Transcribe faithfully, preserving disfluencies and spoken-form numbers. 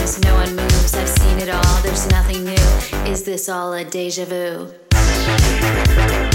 eyes, no one moves. I've seen it all, there's nothing new. Is this all a deja vu?